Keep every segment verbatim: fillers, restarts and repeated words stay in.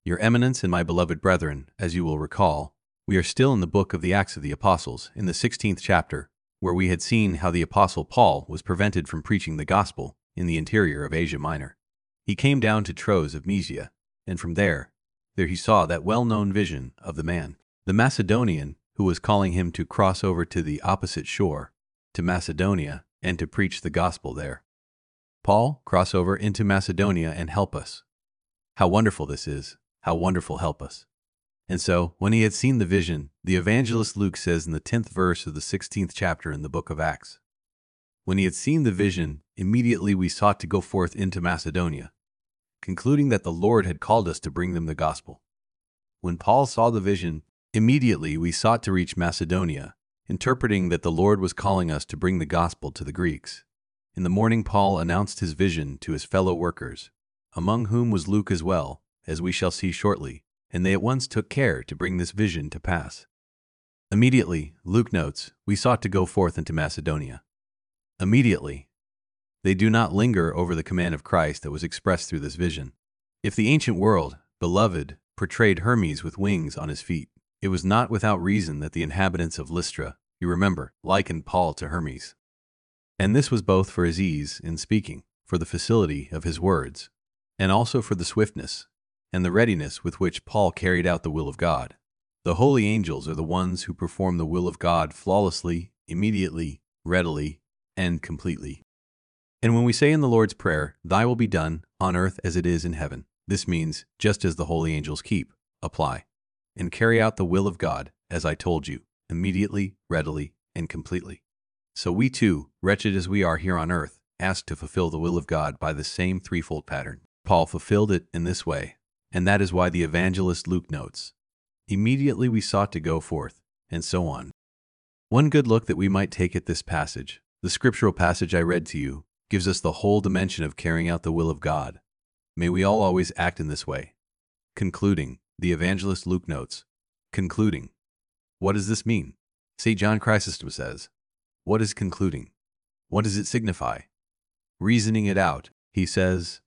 Your Eminence and my beloved brethren, as you will recall, we are still in the book of the Acts of the Apostles, in the sixteenth chapter, where we had seen how the Apostle Paul was prevented from preaching the gospel in the interior of Asia Minor. He came down to Troas of Mysia, and from there, there he saw that well-known vision of the man, the Macedonian, who was calling him to cross over to the opposite shore, to Macedonia, and to preach the gospel there. Paul, cross over into Macedonia and help us. How wonderful this is! How wonderful help us! And so, when he had seen the vision, the evangelist Luke says in the tenth verse of the sixteenth chapter in the book of Acts, when he had seen the vision, immediately we sought to go forth into Macedonia, concluding that the Lord had called us to bring them the gospel. When Paul saw the vision, immediately we sought to reach Macedonia, interpreting that the Lord was calling us to bring the gospel to the Greeks. In the morning Paul announced his vision to his fellow workers, among whom was Luke as well, as we shall see shortly, and they at once took care to bring this vision to pass. Immediately, Luke notes, we sought to go forth into Macedonia. Immediately. They do not linger over the command of Christ that was expressed through this vision. If the ancient world, beloved, portrayed Hermes with wings on his feet, it was not without reason that the inhabitants of Lystra, you remember, likened Paul to Hermes. And this was both for his ease in speaking, for the facility of his words, and also for the swiftness and the readiness with which Paul carried out the will of God. The holy angels are the ones who perform the will of God flawlessly, immediately, readily, and completely. And when we say in the Lord's Prayer, "Thy will be done, on earth as it is in heaven," this means, just as the holy angels keep, apply, and carry out the will of God, as I told you, immediately, readily, and completely. So we too, wretched as we are here on earth, ask to fulfill the will of God by the same threefold pattern. Paul fulfilled it in this way, and that is why the evangelist Luke notes, immediately we sought to go forth, and so on. One good look that we might take at this passage, the scriptural passage I read to you, gives us the whole dimension of carrying out the will of God. May we all always act in this way. Concluding, the evangelist Luke notes, concluding. What does this mean? Saint John Chrysostom says, what is concluding? What does it signify? Reasoning it out, he says.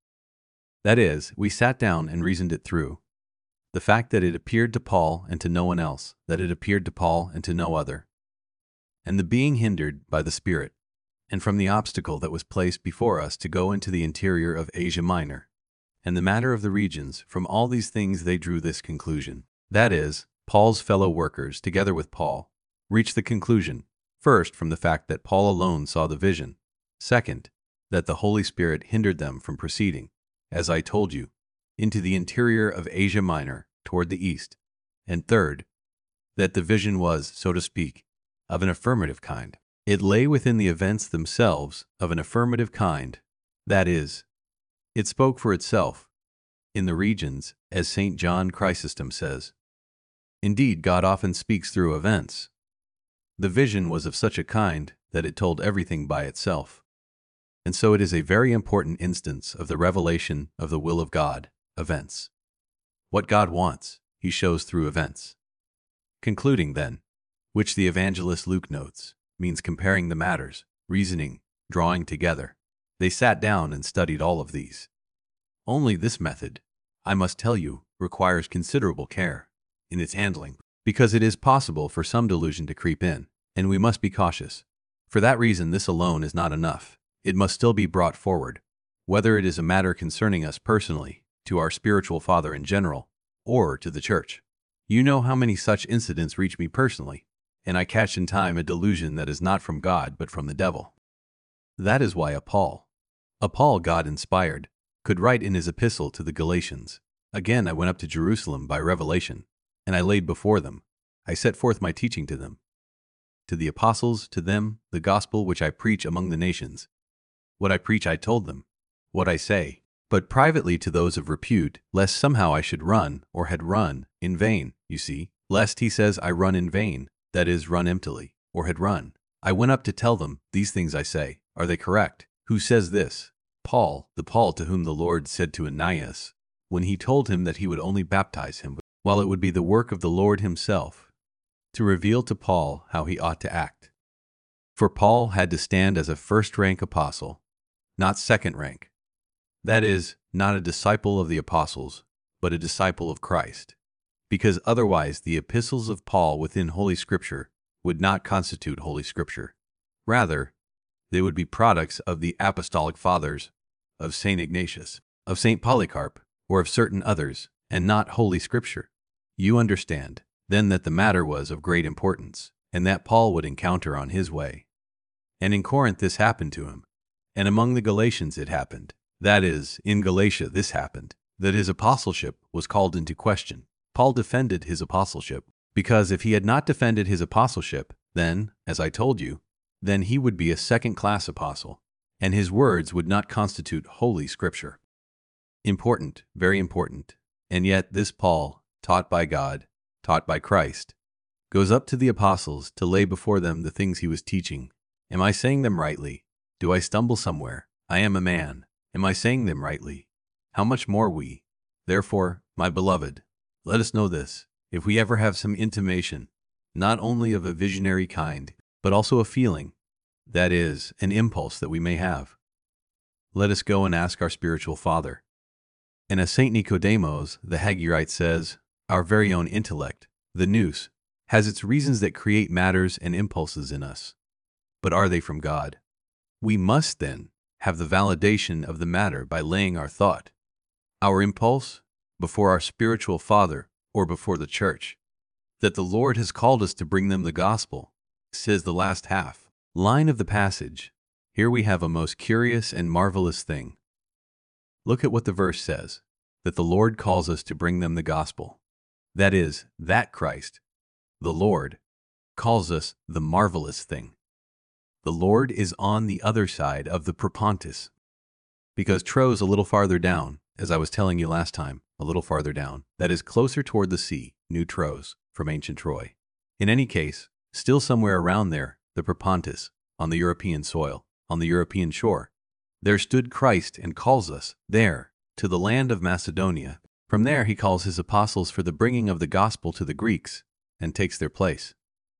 That is, we sat down and reasoned it through. The fact that it appeared to Paul and to no one else, that it appeared to Paul and to no other. And the being hindered by the Spirit, and from the obstacle that was placed before us to go into the interior of Asia Minor, and the matter of the regions, from all these things they drew this conclusion. That is, Paul's fellow workers, together with Paul, reached the conclusion, first, from the fact that Paul alone saw the vision, second, that the Holy Spirit hindered them from proceeding, as I told you, into the interior of Asia Minor, toward the east, and third, that the vision was, so to speak, of an affirmative kind. It lay within the events themselves of an affirmative kind, that is, it spoke for itself, in the regions, as Saint John Chrysostom says. Indeed, God often speaks through events. The vision was of such a kind that it told everything by itself. And so it is a very important instance of the revelation of the will of God, events. What God wants, he shows through events. Concluding then, which the evangelist Luke notes, means comparing the matters, reasoning, drawing together. They sat down and studied all of these. Only this method, I must tell you, requires considerable care in its handling, because it is possible for some delusion to creep in, and we must be cautious. For that reason, this alone is not enough. It must still be brought forward, whether it is a matter concerning us personally, to our spiritual father in general, or to the church. You know how many such incidents reach me personally, and I catch in time a delusion that is not from God but from the devil. That is why a Paul, a Paul God inspired, could write in his epistle to the Galatians, "Again I went up to Jerusalem by revelation, and I laid before them, I set forth my teaching to them. To the apostles, to them, the gospel which I preach among the nations. What I preach I told them, what I say, but privately to those of repute, lest somehow I should run, or had run, in vain, you see, lest he says I run in vain, that is, run emptily, or had run. I went up to tell them, these things I say, are they correct? Who says this? Paul, the Paul to whom the Lord said to Ananias, when he told him that he would only baptize him, while it would be the work of the Lord himself, to reveal to Paul how he ought to act. For Paul had to stand as a first-rank apostle, not second rank. That is, not a disciple of the apostles, but a disciple of Christ. Because otherwise the epistles of Paul within Holy Scripture would not constitute Holy Scripture. Rather, they would be products of the Apostolic Fathers, of Saint Ignatius, of Saint Polycarp, or of certain others, and not Holy Scripture. You understand, then, that the matter was of great importance, and that Paul would encounter on his way. And in Corinth this happened to him, and among the Galatians it happened. That is, in Galatia this happened, that his apostleship was called into question. Paul defended his apostleship, because if he had not defended his apostleship, then, as I told you, then he would be a second-class apostle, and his words would not constitute Holy Scripture. Important, very important. And yet this Paul, taught by God, taught by Christ, goes up to the apostles to lay before them the things he was teaching. Am I saying them rightly? Do I stumble somewhere? I am a man. Am I saying them rightly? How much more we? Therefore, my beloved, let us know this, if we ever have some intimation, not only of a visionary kind, but also a feeling, that is, an impulse that we may have. Let us go and ask our spiritual father. And as Saint Nicodemus, the Hagurite, says, our very own intellect, the nous, has its reasons that create matters and impulses in us. But are they from God? We must, then, have the validation of the matter by laying our thought, our impulse, before our spiritual father or before the church, that the Lord has called us to bring them the gospel, says the last half line of the passage. Here we have a most curious and marvelous thing. Look at what the verse says, that the Lord calls us to bring them the gospel. That is, that Christ, the Lord, calls us the marvelous thing. The Lord is on the other side of the Propontis, because Troas a little farther down, as I was telling you last time, a little farther down, that is closer toward the sea, New Troas, from ancient Troy. In any case, still somewhere around there, the Propontis, on the European soil, on the European shore, there stood Christ and calls us, there, to the land of Macedonia. From there he calls his apostles for the bringing of the gospel to the Greeks, and takes their place.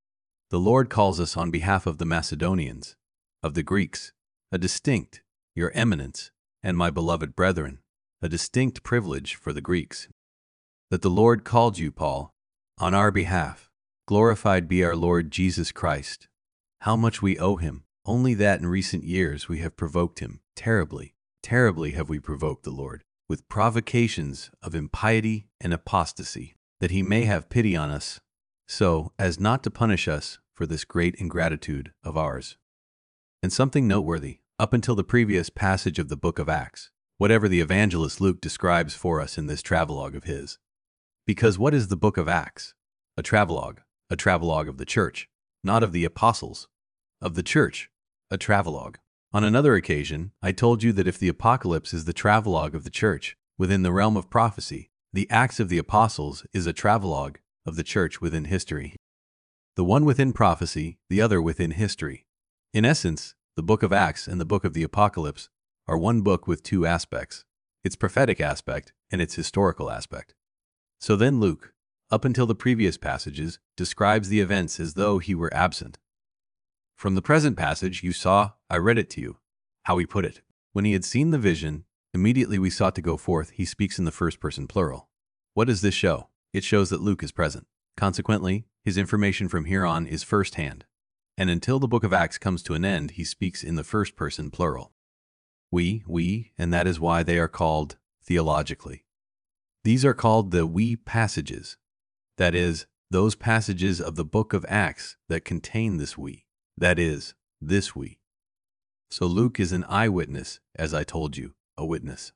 The Lord calls us on behalf of the Macedonians, of the Greeks, a distinct, your eminence, and my beloved brethren, a distinct privilege for the Greeks. That the Lord called you, Paul, on our behalf. Glorified be our Lord Jesus Christ. How much we owe him. Only that in recent years we have provoked him. Terribly, terribly have we provoked the Lord, with provocations of impiety and apostasy, that he may have pity on us, so as not to punish us for this great ingratitude of ours. And something noteworthy, up until the previous passage of the book of Acts, whatever the evangelist Luke describes for us in this travelogue of his. Because what is the book of Acts? A travelogue, a travelogue of the church, not of the apostles, of the church, a travelogue. On another occasion, I told you that if the Apocalypse is the travelogue of the church within the realm of prophecy, the Acts of the Apostles is a travelogue of the church within history. The one within prophecy, the other within history. In essence, the book of Acts and the book of the Apocalypse are one book with two aspects, its prophetic aspect and its historical aspect. So then Luke, up until the previous passages, describes the events as though he were absent. From the present passage you saw, I read it to you, how he put it. When he had seen the vision, immediately we sought to go forth. He speaks in the first person plural. What does this show? It shows that Luke is present. Consequently, his information from here on is first-hand. And until the book of Acts comes to an end, he speaks in the first person plural. We, we, and that is why they are called theologically. These are called the we passages. That is, those passages of the book of Acts that contain this we. That is, this we. So Luke is an eyewitness, as I told you, a witness.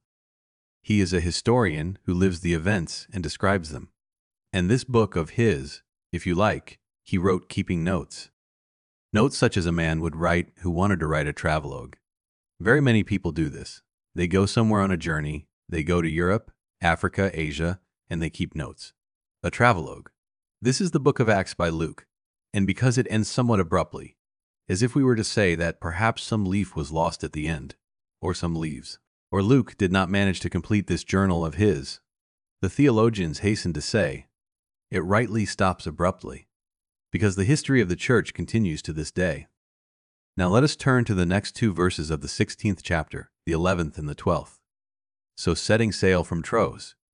He is a historian who lives the events and describes them. And this book of his, if you like, he wrote keeping notes. Notes such as a man would write who wanted to write a travelogue. Very many people do this. They go somewhere on a journey, they go to Europe, Africa, Asia, and they keep notes. A travelogue. This is the book of Acts by Luke, and because it ends somewhat abruptly, as if we were to say that perhaps some leaf was lost at the end, or some leaves, or Luke did not manage to complete this journal of his, the theologians hasten to say, it rightly stops abruptly, because the history of the church continues to this day. Now let us turn to the next two verses of the sixteenth chapter, the eleventh and the twelfth. So setting sail from Troas,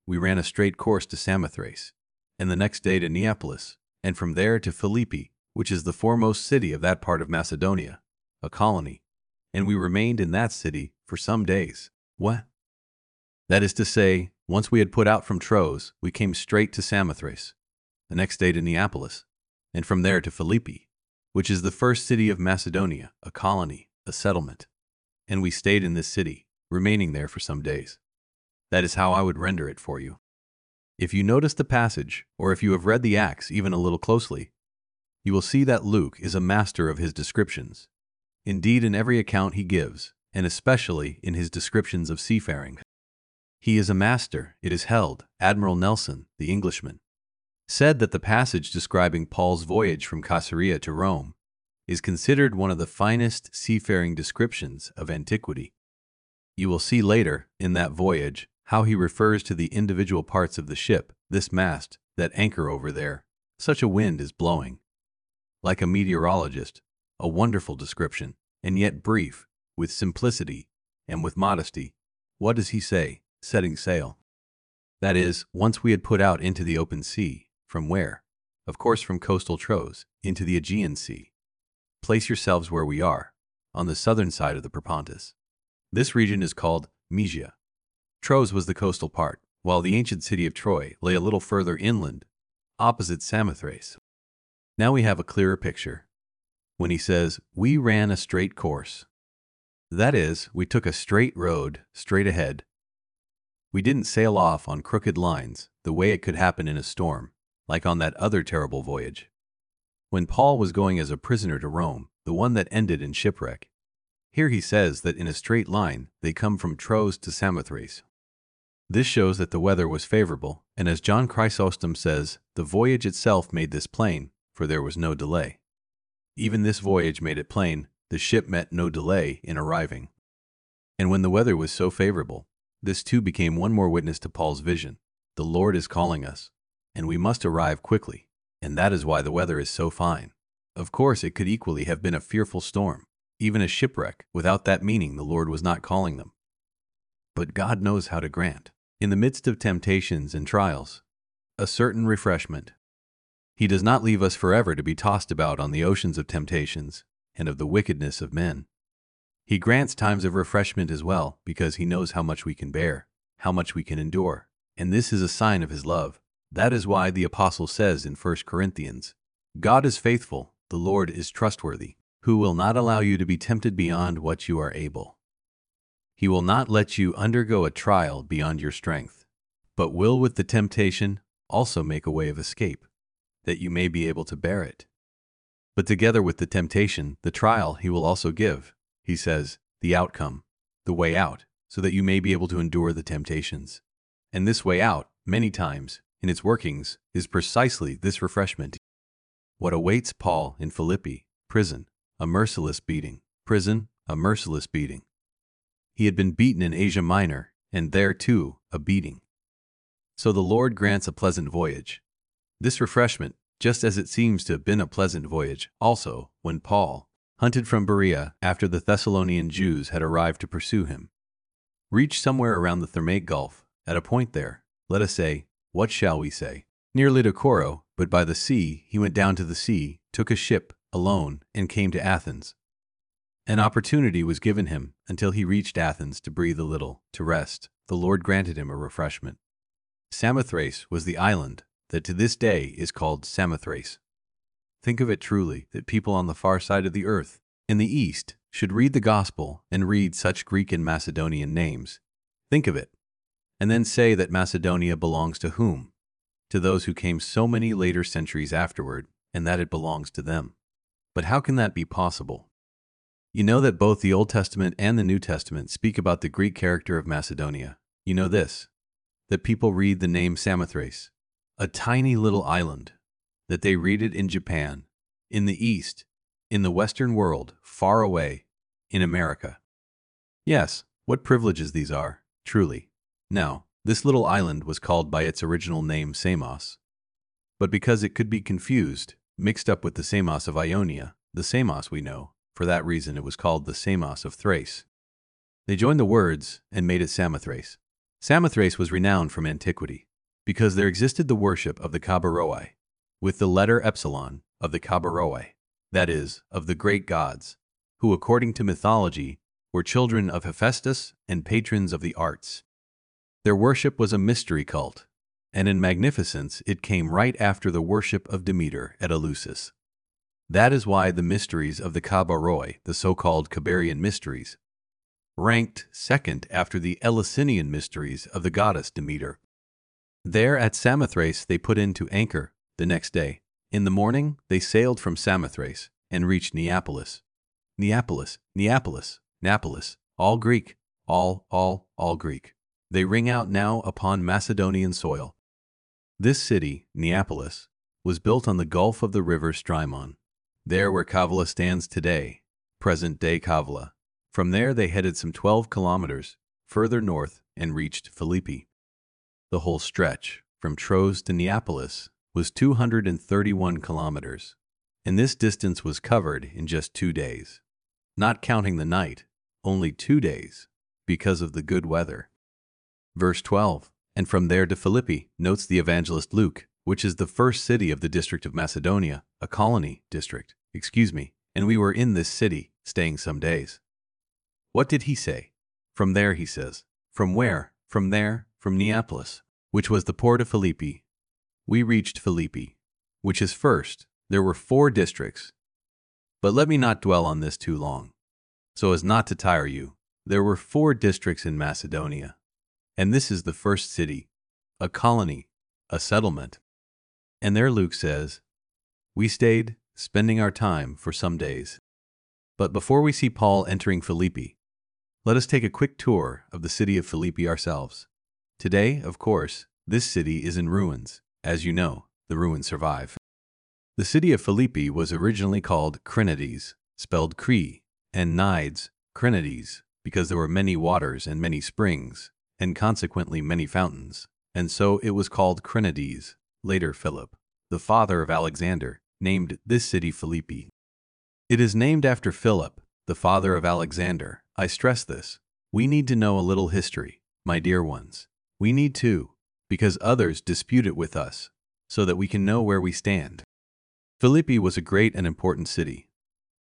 we ran a straight course to Samothrace, and the next day to Neapolis, and from there to Philippi, which is the foremost city of that part of Macedonia, a colony, and we remained in that city for some days. What? That is to say, once we had put out from Troas, we came straight to Samothrace, the next day to Neapolis, and from there to Philippi, which is the first city of Macedonia, a colony, a settlement. And we stayed in this city, remaining there for some days. That is how I would render it for you. If you notice the passage, or if you have read the Acts even a little closely, you will see that Luke is a master of his descriptions. Indeed, in every account he gives, and especially in his descriptions of seafaring, he is a master. It is held, Admiral Nelson, the Englishman, said that the passage describing Paul's voyage from Caesarea to Rome is considered one of the finest seafaring descriptions of antiquity. You will see later, in that voyage, how he refers to the individual parts of the ship, this mast, that anchor over there. Such a wind is blowing. Like a meteorologist, a wonderful description, and yet brief, with simplicity, and with modesty. What does he say? Setting sail. That is, once we had put out into the open sea, from where? Of course from coastal Troas, into the Aegean Sea. Place yourselves where we are, on the southern side of the Propontis. This region is called Mysia. Troas was the coastal part, while the ancient city of Troy lay a little further inland, opposite Samothrace. Now we have a clearer picture. When he says, we ran a straight course. That is, we took a straight road, straight ahead. We didn't sail off on crooked lines, the way it could happen in a storm, like on that other terrible voyage. When Paul was going as a prisoner to Rome, the one that ended in shipwreck, here he says that in a straight line they come from Troas to Samothrace. This shows that the weather was favorable, and as John Chrysostom says, the voyage itself made this plain, for there was no delay. Even this voyage made it plain, the ship met no delay in arriving. And when the weather was so favorable, this too became one more witness to Paul's vision. The Lord is calling us, and we must arrive quickly, and that is why the weather is so fine. Of course, it could equally have been a fearful storm, even a shipwreck. Without that meaning, the Lord was not calling them. But God knows how to grant, in the midst of temptations and trials, a certain refreshment. He does not leave us forever to be tossed about on the oceans of temptations and of the wickedness of men. He grants times of refreshment as well, because he knows how much we can bear, how much we can endure, and this is a sign of his love. That is why the apostle says in First Corinthians, God is faithful, the Lord is trustworthy, who will not allow you to be tempted beyond what you are able. He will not let you undergo a trial beyond your strength, but will with the temptation also make a way of escape, that you may be able to bear it. But together with the temptation, the trial he will also give, he says, the outcome, the way out, so that you may be able to endure the temptations. And this way out, many times, in its workings, is precisely this refreshment. What awaits Paul in Philippi, prison, a merciless beating, prison, a merciless beating. He had been beaten in Asia Minor, and there too, a beating. So the Lord grants a pleasant voyage. This refreshment, just as it seems to have been a pleasant voyage, also, when Paul, hunted from Berea after the Thessalonian Jews had arrived to pursue him, reached somewhere around the Thermaic Gulf, at a point there, let us say, what shall we say, near Lidocoro, but by the sea he went down to the sea, took a ship, alone, and came to Athens. An opportunity was given him until he reached Athens to breathe a little, to rest. The Lord granted him a refreshment. Samothrace was the island that to this day is called Samothrace. Think of it truly that people on the far side of the earth, in the east, should read the gospel and read such Greek and Macedonian names. Think of it. And then say that Macedonia belongs to whom? To those who came so many later centuries afterward, and that it belongs to them. But how can that be possible? You know that both the Old Testament and the New Testament speak about the Greek character of Macedonia. You know this, that people read the name Samothrace, a tiny little island, that they read it in Japan, in the East, in the Western world, far away, in America. Yes, what privileges these are, truly. Now, this little island was called by its original name Samos. But because it could be confused, mixed up with the Samos of Ionia, the Samos we know, for that reason it was called the Samos of Thrace. They joined the words and made it Samothrace. Samothrace was renowned from antiquity, because there existed the worship of the Kabaroi, with the letter epsilon of the Kabaroi, that is, of the great gods, who according to mythology were children of Hephaestus and patrons of the arts. Their worship was a mystery cult, and in magnificence it came right after the worship of Demeter at Eleusis. That is why the mysteries of the Kabaroi, the so-called Kabarian mysteries, ranked second after the Eleusinian mysteries of the goddess Demeter. There at Samothrace they put in to anchor the next day. In the morning they sailed from Samothrace and reached Neapolis. Neapolis, Neapolis, Napolis, all Greek, all, all, all Greek. They ring out now upon Macedonian soil. This city, Neapolis, was built on the gulf of the river Strymon, there where Kavala stands today, present-day Kavala. From there they headed some twelve kilometers further north and reached Philippi. The whole stretch, from Troas to Neapolis, was two hundred thirty-one kilometers, and this distance was covered in just two days. Not counting the night, only two days, because of the good weather. Verse twelve, and from there to Philippi, notes the evangelist Luke, which is the first city of the district of Macedonia, a colony district, excuse me, and we were in this city, staying some days. What did he say? From there, he says. From where? From there, from Neapolis, which was the port of Philippi. We reached Philippi, which is first. There were four districts. But let me not dwell on this too long, so as not to tire you. There were four districts in Macedonia, and this is the first city, a colony, a settlement. And there Luke says, we stayed, spending our time for some days. But before we see Paul entering Philippi, let us take a quick tour of the city of Philippi ourselves. Today, of course, this city is in ruins. As you know, the ruins survive. The city of Philippi was originally called Crinides, spelled Cree, and Nides, Crinides, because there were many waters and many springs, and consequently many fountains, and so it was called Crinides. Later Philip, the father of Alexander, named this city Philippi. It is named after Philip, the father of Alexander. I stress this. We need to know a little history, my dear ones. We need to, because others dispute it with us, so that we can know where we stand. Philippi was a great and important city.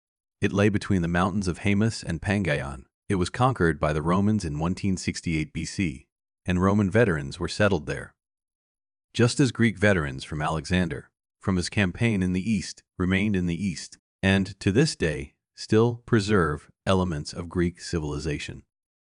It lay between the mountains of Haemus and Pangaeon. It was conquered by the Romans in one sixty-eight B C, and Roman veterans were settled there. Just as Greek veterans from Alexander, from his campaign in the East, remained in the East, and to this day still preserve elements of Greek civilization.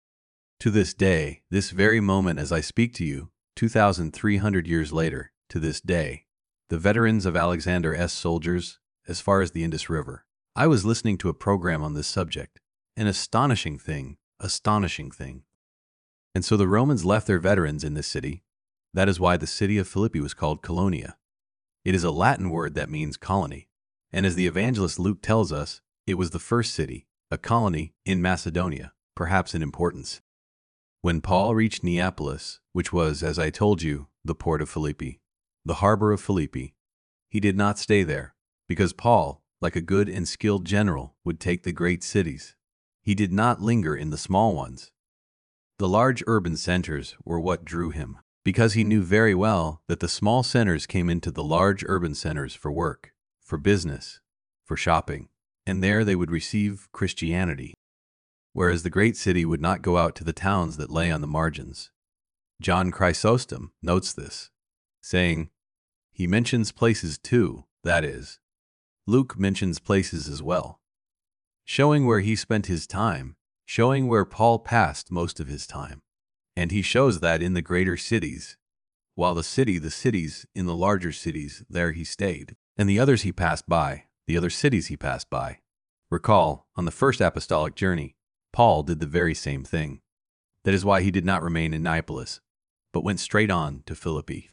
To this day, this very moment as I speak to you, two thousand three hundred years later, to this day, the veterans of Alexander's soldiers, as far as the Indus River. I was listening to a program on this subject. An astonishing thing, astonishing thing. And so the Romans left their veterans in this city. That is why the city of Philippi was called Colonia. It is a Latin word that means colony. And as the evangelist Luke tells us, it was the first city, a colony, in Macedonia, perhaps in importance. When Paul reached Neapolis, which was, as I told you, the port of Philippi, the harbor of Philippi, he did not stay there, because Paul, like a good and skilled general, would take the great cities. He did not linger in the small ones. The large urban centers were what drew him, because he knew very well that the small centers came into the large urban centers for work, for business, for shopping, and there they would receive Christianity, whereas the great city would not go out to the towns that lay on the margins. John Chrysostom notes this, saying, he mentions places too, that is, Luke mentions places as well, showing where he spent his time, showing where Paul passed most of his time. And he shows that in the greater cities, while the city, the cities, in the larger cities, there he stayed, and the others he passed by, the other cities he passed by. Recall, on the first apostolic journey, Paul did the very same thing. That is why he did not remain in Neapolis, but went straight on to Philippi.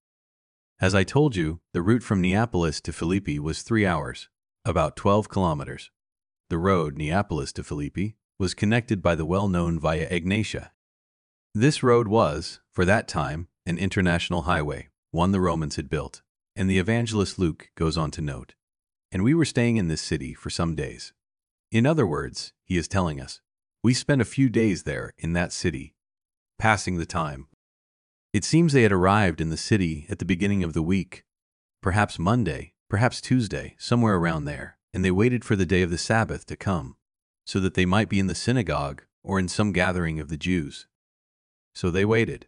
As I told you, the route from Neapolis to Philippi was three hours, about twelve kilometers. The road Neapolis to Philippi was connected by the well-known Via Egnatia. This road was, for that time, an international highway, one the Romans had built, and the evangelist Luke goes on to note, and we were staying in this city for some days. In other words, he is telling us, we spent a few days there in that city, passing the time. It seems they had arrived in the city at the beginning of the week, perhaps Monday, perhaps Tuesday, somewhere around there, and they waited for the day of the Sabbath to come, so that they might be in the synagogue or in some gathering of the Jews. So they waited.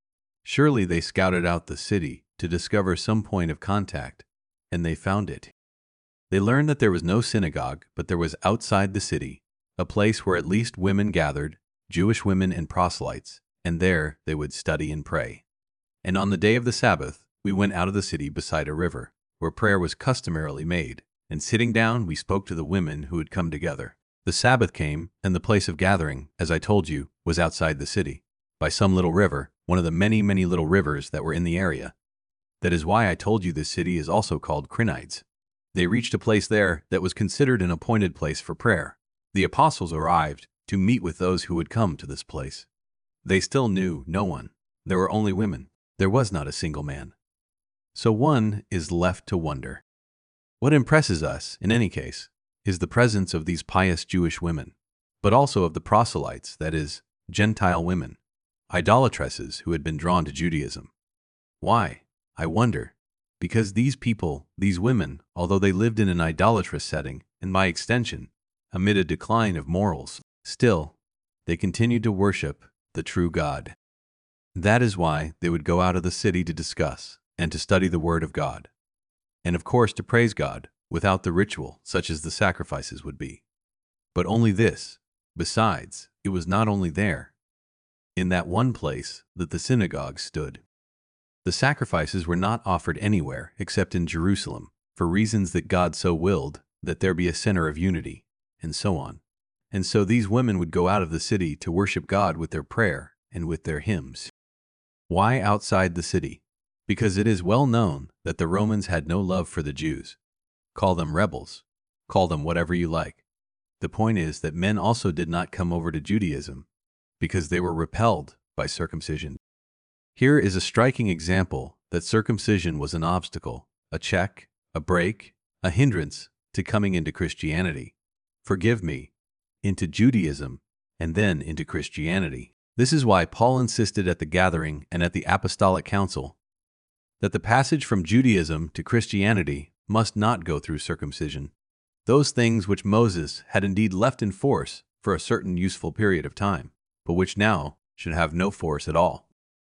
Surely they scouted out the city to discover some point of contact, and they found it. They learned that there was no synagogue, but there was outside the city, a place where at least women gathered, Jewish women and proselytes, and there they would study and pray. And on the day of the Sabbath, we went out of the city beside a river, where prayer was customarily made, and sitting down we spoke to the women who had come together. The Sabbath came, and the place of gathering, as I told you, was outside the city, by some little river, one of the many, many little rivers that were in the area. That is why I told you this city is also called Crinides. They reached a place there that was considered an appointed place for prayer. The apostles arrived to meet with those who would come to this place. They still knew no one. There were only women. There was not a single man. So one is left to wonder. What impresses us, in any case, is the presence of these pious Jewish women, but also of the proselytes, that is, Gentile women, idolatresses who had been drawn to Judaism. Why? I wonder. Because these people, these women, although they lived in an idolatrous setting, and by extension, amid a decline of morals, still, they continued to worship the true God. That is why they would go out of the city to discuss and to study the Word of God, and of course to praise God without the ritual such as the sacrifices would be. But only this. Besides, it was not only there, in that one place, that the synagogue stood. The sacrifices were not offered anywhere except in Jerusalem, for reasons that God so willed that there be a center of unity, and so on. And so these women would go out of the city to worship God with their prayer and with their hymns. Why outside the city? Because it is well known that the Romans had no love for the Jews. Call them rebels. Call them whatever you like. The point is that men also did not come over to Judaism because they were repelled by circumcision. Here is a striking example that circumcision was an obstacle, a check, a break, a hindrance to coming into Christianity. Forgive me, into Judaism, and then into Christianity. This is why Paul insisted at the gathering and at the Apostolic Council that the passage from Judaism to Christianity must not go through circumcision. Those things which Moses had indeed left in force for a certain useful period of time, but which now should have no force at all.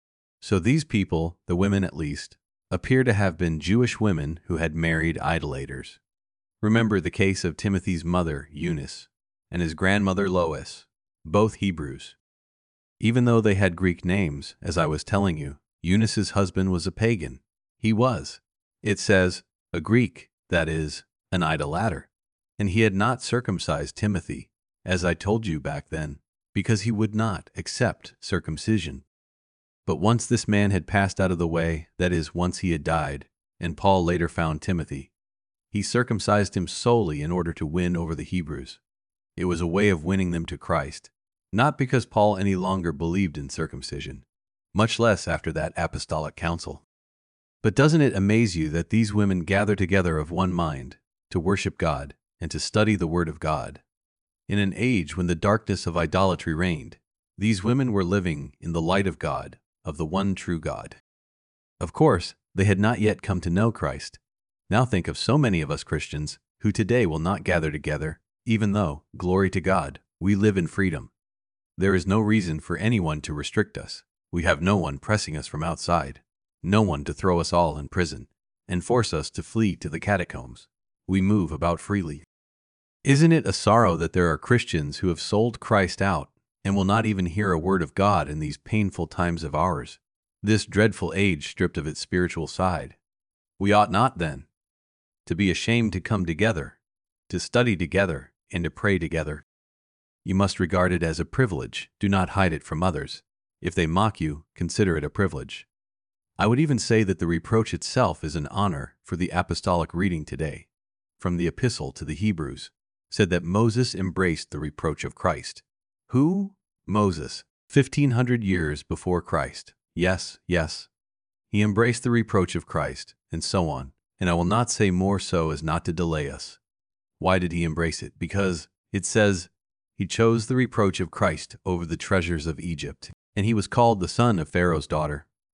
So these people, the women at least, appear to have been Jewish women who had married idolaters. Remember the case of Timothy's mother, Eunice, and his grandmother, Lois, both Hebrews. Even though they had Greek names, as I was telling you, Eunice's husband was a pagan. He was, it says, a Greek, that is, an idolater. And he had not circumcised Timothy, as I told you back then, because he would not accept circumcision. But once this man had passed out of the way, that is, once he had died, and Paul later found Timothy, he circumcised him solely in order to win over the Hebrews. It was a way of winning them to Christ, not because Paul any longer believed in circumcision, much less after that apostolic council. But doesn't it amaze you that these women gather together of one mind to worship God and to study the Word of God? In an age when the darkness of idolatry reigned, these women were living in the light of God, of the one true God. Of course, they had not yet come to know Christ. Now think of so many of us Christians who today will not gather together, even though, glory to God, we live in freedom. There is no reason for anyone to restrict us. We have no one pressing us from outside, no one to throw us all in prison and force us to flee to the catacombs. We move about freely. Isn't it a sorrow that there are Christians who have sold Christ out and will not even hear a word of God in these painful times of ours, this dreadful age stripped of its spiritual side? We ought not, then, to be ashamed to come together, to study together, and to pray together. You must regard it as a privilege. Do not hide it from others. If they mock you, consider it a privilege. I would even say that the reproach itself is an honor, for the apostolic reading today, from the Epistle to the Hebrews, said that Moses embraced the reproach of Christ. Who? Moses, fifteen hundred years before Christ. Yes, yes. He embraced the reproach of Christ, and so on, and I will not say more so as not to delay us. Why did he embrace it? Because, it says, he chose the reproach of Christ over the treasures of Egypt, and he was called the son of Pharaoh's daughter.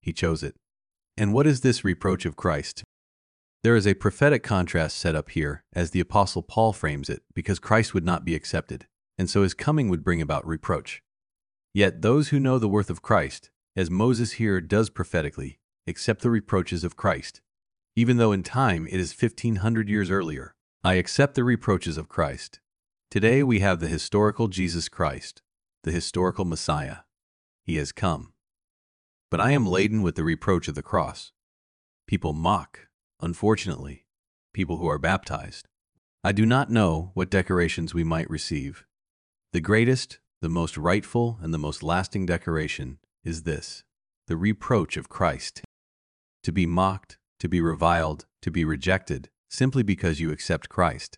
He chose it. And what is this reproach of Christ? There is a prophetic contrast set up here, as the Apostle Paul frames it, because Christ would not be accepted, and so his coming would bring about reproach. Yet those who know the worth of Christ, as Moses here does prophetically, accept the reproaches of Christ. Even though in time it is fifteen hundred years earlier, I accept the reproaches of Christ. Today we have the historical Jesus Christ, the historical Messiah. He has come. But I am laden with the reproach of the cross. People mock, unfortunately, people who are baptized. I do not know what decorations we might receive. The greatest, the most rightful, and the most lasting decoration is this, the reproach of Christ. To be mocked, to be reviled, to be rejected, simply because you accept Christ.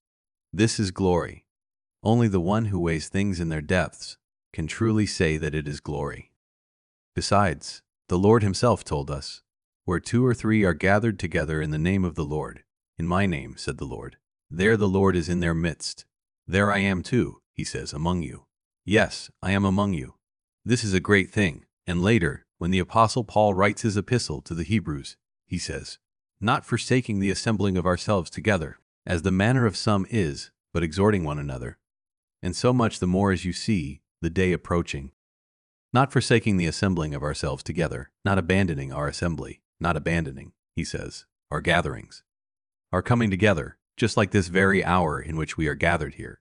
This is glory. Only the one who weighs things in their depths can truly say that it is glory. Besides, the Lord himself told us, "Where two or three are gathered together in the name of the Lord, in my name, said the Lord, there the Lord is in their midst. There I am too, he says, among you. Yes, I am among you." This is a great thing. And later, when the Apostle Paul writes his epistle to the Hebrews, he says, "Not forsaking the assembling of ourselves together, as the manner of some is, but exhorting one another. And so much the more as you see the day approaching." Not forsaking the assembling of ourselves together, not abandoning our assembly, not abandoning, he says, our gatherings, our coming together, just like this very hour in which we are gathered here.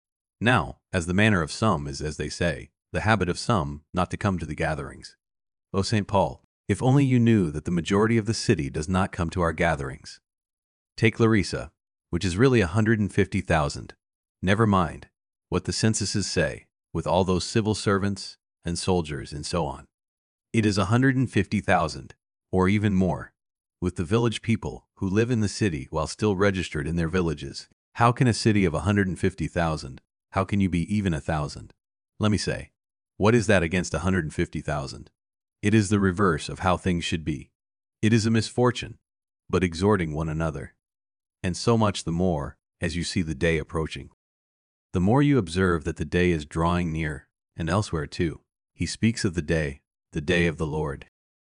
Now, as the manner of some is, as they say, the habit of some not to come to the gatherings. O Saint Paul, if only you knew that the majority of the city does not come to our gatherings. Take Larissa, which is really a hundred and fifty thousand. Never mind what the censuses say, with all those civil servants and soldiers and so on. It is a hundred and fifty thousand, or even more, with the village people who live in the city while still registered in their villages. How can a city of a hundred and fifty thousand, how can you be even a thousand? Let me say, what is that against a hundred and fifty thousand? It is the reverse of how things should be. It is a misfortune, but exhorting one another. And so much the more as you see the day approaching. The more you observe that the day is drawing near, and elsewhere too, he speaks of the day, the day of the Lord.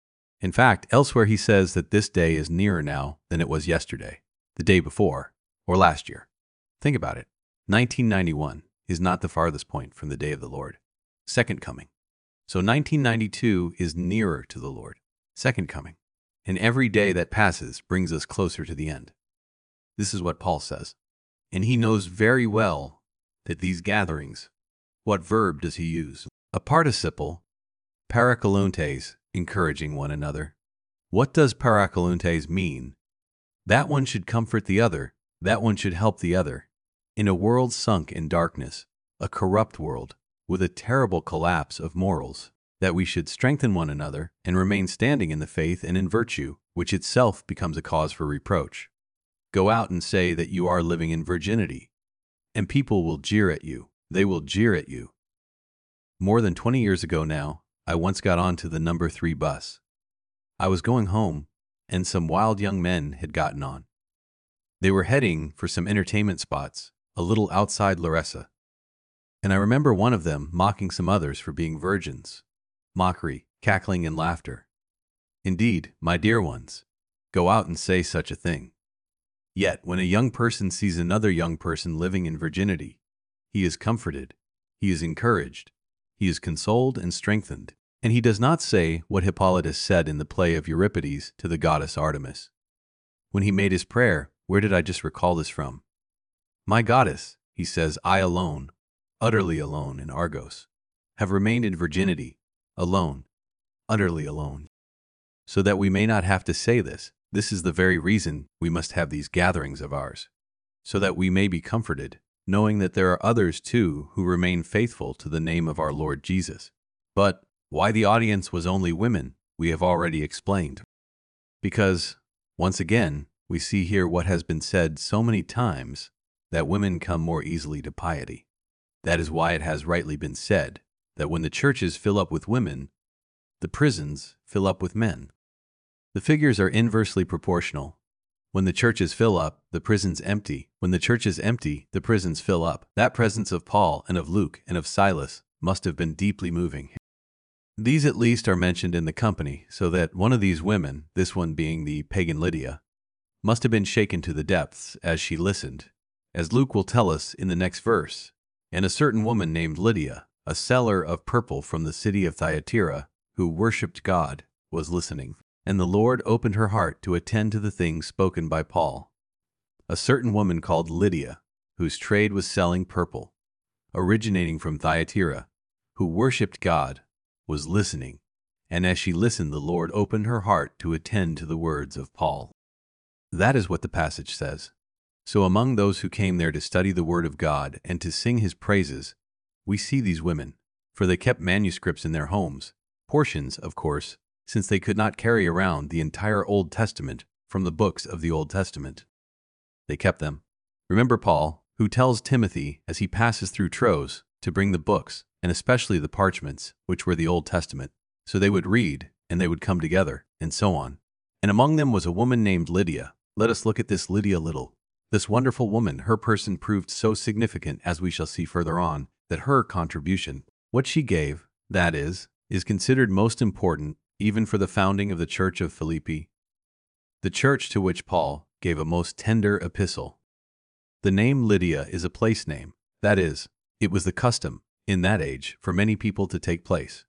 In fact, elsewhere he says that this day is nearer now than it was yesterday, the day before, or last year. Think about it. nineteen ninety-one is not the farthest point from the day of the Lord, second coming. So nineteen ninety-two is nearer to the Lord, second coming. And every day that passes brings us closer to the end. This is what Paul says. And he knows very well that these gatherings, what verb does he use? A participle, parakalontes, encouraging one another. What does parakalontes mean? That one should comfort the other, that one should help the other. In a world sunk in darkness, a corrupt world, with a terrible collapse of morals, that we should strengthen one another and remain standing in the faith and in virtue, which itself becomes a cause for reproach. Go out and say that you are living in virginity, and people will jeer at you. They will jeer at you. More than twenty years ago now, I once got onto the number three bus. I was going home, and some wild young men had gotten on. They were heading for some entertainment spots, a little outside Larissa. And I remember one of them mocking some others for being virgins. Mockery, cackling, and laughter. Indeed, my dear ones, go out and say such a thing. Yet, when a young person sees another young person living in virginity, he is comforted, he is encouraged, he is consoled and strengthened, and he does not say what Hippolytus said in the play of Euripides to the goddess Artemis. When he made his prayer, where did I just recall this from? My goddess, he says, I alone, utterly alone in Argos, have remained in virginity, alone, utterly alone. So that we may not have to say this, this is the very reason we must have these gatherings of ours, so that we may be comforted, knowing that there are others too who remain faithful to the name of our Lord Jesus. But why the audience was only women, we have already explained. Because, once again, we see here what has been said so many times, that women come more easily to piety. That is why it has rightly been said that when the churches fill up with women, the prisons fill up with men. The figures are inversely proportional. When the churches fill up, the prisons empty. When the churches empty, the prisons fill up. That presence of Paul and of Luke and of Silas must have been deeply moving. These at least are mentioned in the company, so that one of these women, this one being the pagan Lydia, must have been shaken to the depths as she listened, as Luke will tell us in the next verse. And a certain woman named Lydia, a seller of purple from the city of Thyatira, who worshipped God, was listening. And the Lord opened her heart to attend to the things spoken by Paul. A certain woman called Lydia, whose trade was selling purple, originating from Thyatira, who worshipped God, was listening. And as she listened, the Lord opened her heart to attend to the words of Paul. That is what the passage says. So among those who came there to study the word of God and to sing his praises, we see these women, for they kept manuscripts in their homes, portions, of course, since they could not carry around the entire Old Testament from the books of the Old Testament. They kept them. Remember Paul, who tells Timothy as he passes through Troas to bring the books, and especially the parchments, which were the Old Testament, so they would read, and they would come together, and so on. And among them was a woman named Lydia. Let us look at this Lydia a little. This wonderful woman, her person proved so significant, as we shall see further on, that her contribution, what she gave, that is, is considered most important even for the founding of the church of Philippi, the church to which Paul gave a most tender epistle. The name Lydia is a place name, that is, it was the custom, in that age, for many people to take place.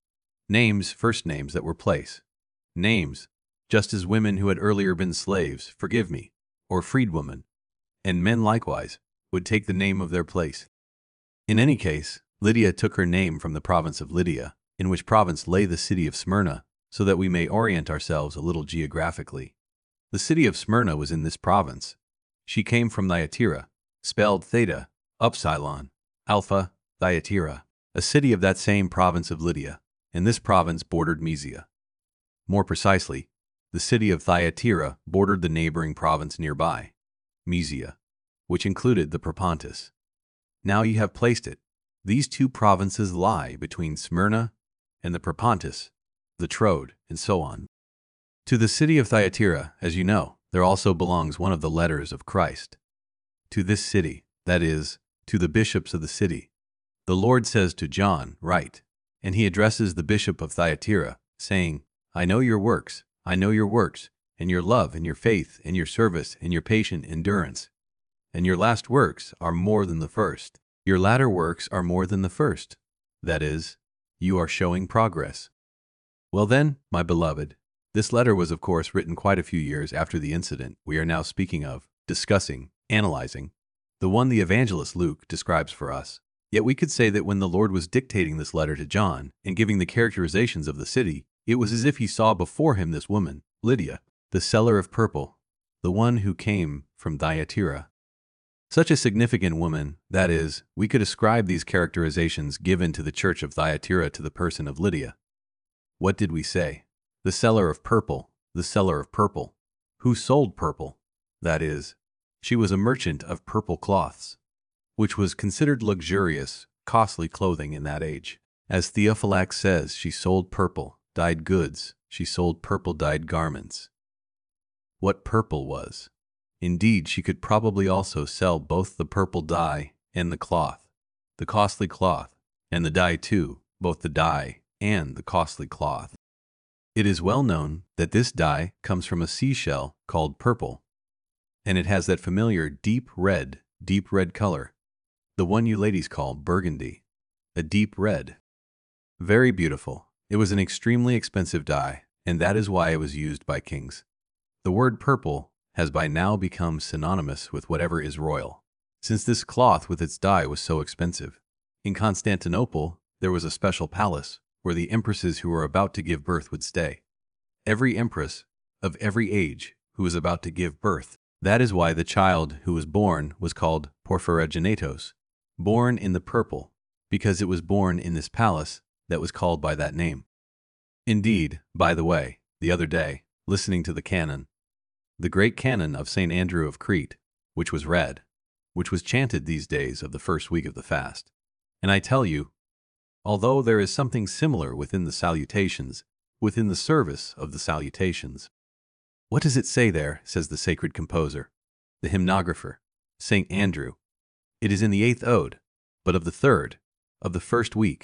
Names, first names that were place. Names, just as women who had earlier been slaves, forgive me, or freedwomen, and men likewise, would take the name of their place. In any case, Lydia took her name from the province of Lydia, in which province lay the city of Smyrna, so that we may orient ourselves a little geographically. The city of Smyrna was in this province. She came from Thyatira, spelled Theta, Upsilon, Alpha, Thyatira, a city of that same province of Lydia, and this province bordered Mysia. More precisely, the city of Thyatira bordered the neighboring province nearby, Mysia, which included the Propontis. Now you have placed it. These two provinces lie between Smyrna and the Propontis, the Troad, and so on. To the city of Thyatira, as you know, there also belongs one of the letters of Christ. To this city, that is, to the bishops of the city, the Lord says to John, write, and he addresses the bishop of Thyatira, saying, I know your works, I know your works, and your love, and your faith, and your service, and your patient endurance. And your last works are more than the first. Your latter works are more than the first. That is, you are showing progress. Well then, my beloved, this letter was of course written quite a few years after the incident we are now speaking of, discussing, analyzing, the one the evangelist Luke describes for us. Yet we could say that when the Lord was dictating this letter to John and giving the characterizations of the city, it was as if he saw before him this woman, Lydia, the seller of purple, the one who came from Thyatira. Such a significant woman, that is, we could ascribe these characterizations given to the church of Thyatira to the person of Lydia. What did we say? The seller of purple, the seller of purple. Who sold purple? That is, she was a merchant of purple cloths, which was considered luxurious, costly clothing in that age. As Theophylact says, she sold purple, dyed goods, she sold purple dyed garments. What purple was? Indeed, she could probably also sell both the purple dye and the cloth, the costly cloth, and the dye too, both the dye and the costly cloth. It is well known that this dye comes from a seashell called purple, and it has that familiar deep red, deep red color, the one you ladies call burgundy, a deep red. Very beautiful. It was an extremely expensive dye, and that is why it was used by kings. The word purple has by now become synonymous with whatever is royal, since this cloth with its dye was so expensive. In Constantinople, there was a special palace where the empresses who were about to give birth would stay. Every empress of every age who was about to give birth. That is why the child who was born was called Porphyrogenitos, born in the purple, because it was born in this palace that was called by that name. Indeed, by the way, the other day, listening to the canon, the great canon of Saint Andrew of Crete, which was read, which was chanted these days of the first week of the fast. And I tell you, although there is something similar within the salutations, within the service of the salutations. What does it say there, says the sacred composer, the hymnographer, Saint Andrew? It is in the eighth ode, but of the third, of the first week,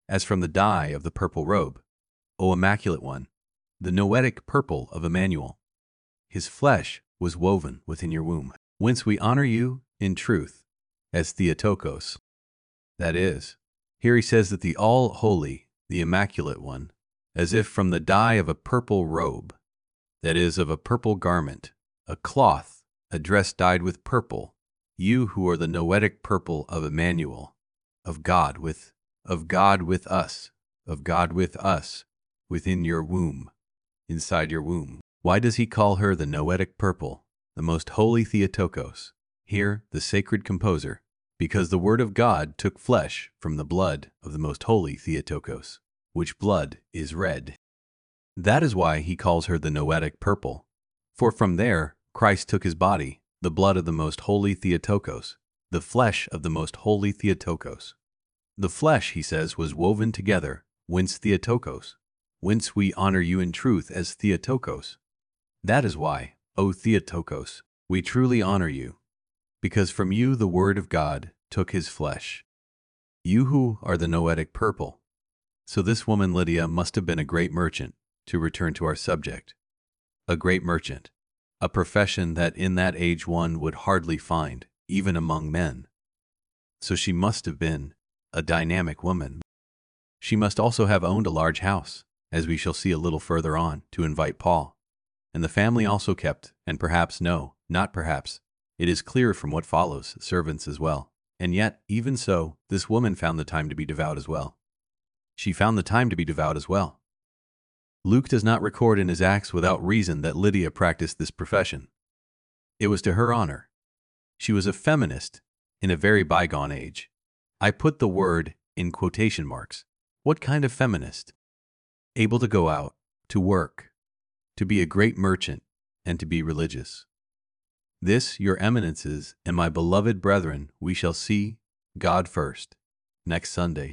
as from the dye of the purple robe, O Immaculate One, the noetic purple of Emmanuel. His flesh was woven within your womb, whence we honor you in truth as Theotokos. That is, here he says that the all-holy, the Immaculate One, as if from the dye of a purple robe, that is, of a purple garment, a cloth, a dress dyed with purple, you who are the noetic purple of Emmanuel, of God with, of God with us, of God with us, within your womb, inside your womb. Why does he call her the noetic purple, the most holy Theotokos, here the sacred composer? Because the Word of God took flesh from the blood of the most holy Theotokos, which blood is red. That is why he calls her the noetic purple, for from there Christ took his body, the blood of the most holy Theotokos, the flesh of the most holy Theotokos. The flesh, he says, was woven together, whence Theotokos, whence we honor you in truth as Theotokos. That is why, O Theotokos, we truly honor you, because from you the Word of God took his flesh. You who are the noetic purple. So this woman Lydia must have been a great merchant, to return to our subject. A great merchant, a profession that in that age one would hardly find, even among men. So she must have been a dynamic woman. She must also have owned a large house, as we shall see a little further on, to invite Paul. And the family also kept, and perhaps no, not perhaps, it is clear from what follows, servants as well. And yet, even so, this woman found the time to be devout as well. She found the time to be devout as well. Luke does not record in his Acts without reason that Lydia practiced this profession. It was to her honor. She was a feminist in a very bygone age. I put the word in quotation marks. What kind of feminist? Able to go out, to work, to be a great merchant, and to be religious. This, your eminences, and my beloved brethren, we shall see, God first, next Sunday.